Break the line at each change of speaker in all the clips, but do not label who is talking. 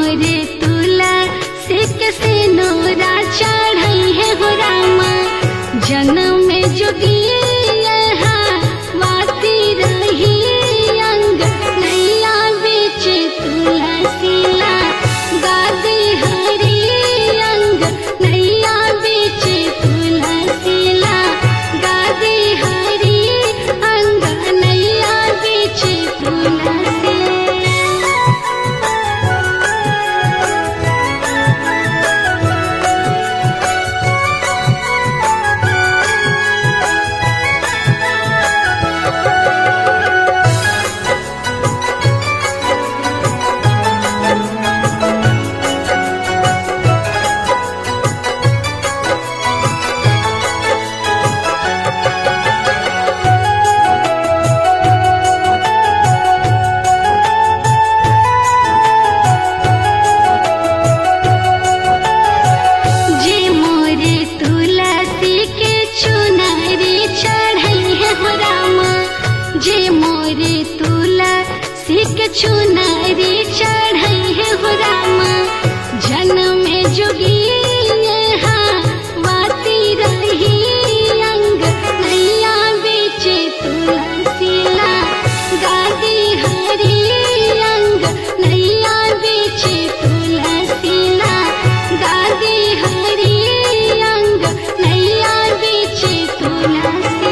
मोरे तुलसी के सिनुरा चढ़ई है हो रामा जन्म में जोगी वाती रही अंग नैया बीच तुलसीला गादी हरी अंग नैया बीच तुलसीला गादी हरी अंग नैया बीच तुलसी। जे मोरे तुलसी के चुनरी चढ़ई है हो रामा जन्म में जोगी वाती रही अंग नैया बीच तुलसीला गादी हरी अंग नैया बीच तुलसीला गादी हरी अंग नैया बीच तुलसी।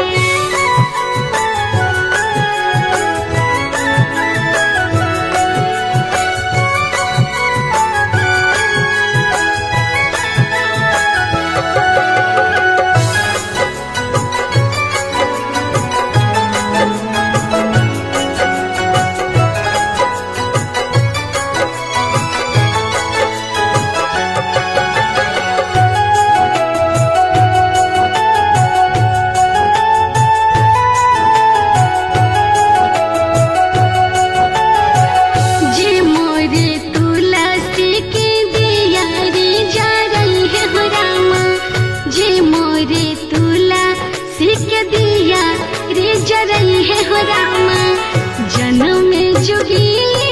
जरई है हो रामा जन्म में जोगी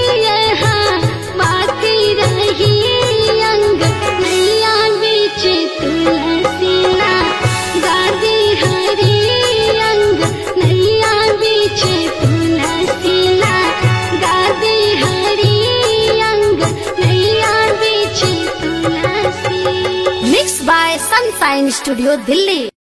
वाती रही अंग नैया बीच तुलसीला गादी हरी अंग नैया बीच तुलसीला गादी हरी अंग नैया बीच तुलसी।
Mix by sunshine studio Delhi.